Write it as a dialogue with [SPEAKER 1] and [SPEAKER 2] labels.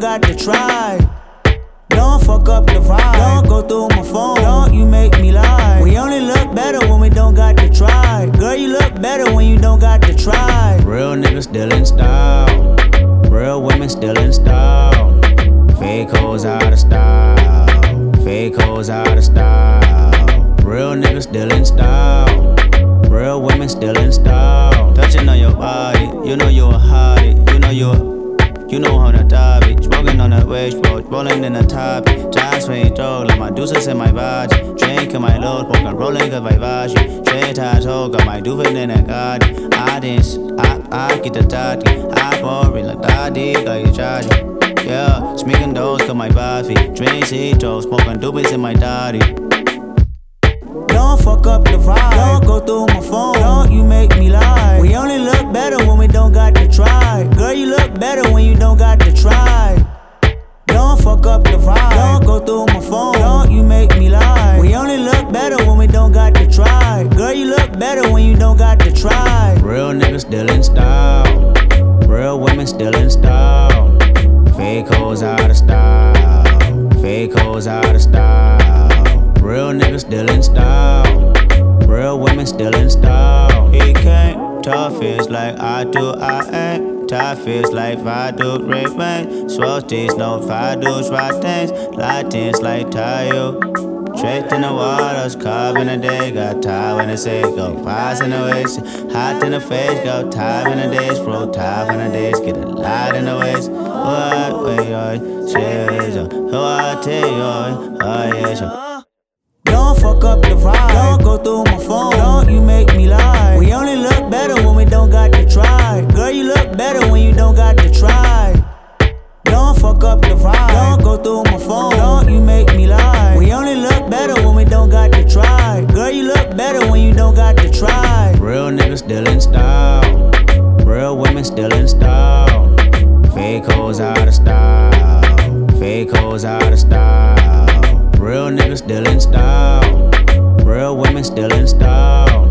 [SPEAKER 1] got to try. Don't fuck up the vibe. Don't go through my phone. Don't you make me lie. We only look better when we don't got to try. Girl, you look better when you don't got to try.
[SPEAKER 2] Real niggas still in style. Real women still in style. Fake hoes out of style. Fake hoes out of style. Real niggas still in style. Real women still in style. Touching on your body, you know you a hottie. You know how to dive it. Smoking on that wasteboard, rolling in the top. Time swing throw, like my deuces in my body. Drinking my load, smoking, rolling cause my body. Straight tie toe, got my doofin in the garden. I get the daddy. I boring like daddy, got you charging. Yeah, smoking those cause my body. Drink citro, smoking doobies in my daddy.
[SPEAKER 1] Don't fuck up the vibe. Don't go through my phone. Don't you make me lie. We only look better when we don't got to try. Girl, you look better when you don't got to try. Don't fuck up the vibe. Don't go through my phone. Don't you make me lie. We only look better when we don't got to try. Girl, you look better when you don't got to try.
[SPEAKER 2] Real niggas still in style. Real women still in style. Fake hoes out of style. Fake hoes out of style. Real niggas still in style. Real women still in style. He can't tough is like I do, I ain't. Tough is like I do, great man. Swelties, no fados, ratans. Latins like Tayo. Straight in the waters, carb in the day. Got time when they say go. Fast in the waist, hot in the face. Go time in the days, bro. Time in the days, get a lot in the waist. What way, cheers, oh, I tell you, oh, yeah,
[SPEAKER 1] don't fuck up the vibe. Don't go through my phone. Don't you make me lie. We only look better when we don't got to try. Girl, you look better when you don't got to try. Don't fuck up the vibe. Don't go through my phone. Don't you make me lie. We only look better when we don't got to try. Girl, you look better when you don't got to try.
[SPEAKER 2] Real niggas still in style. Real women still in style. Fake hoes out of style. Fake hoes out of style. Real niggas still in style. Real women still in style.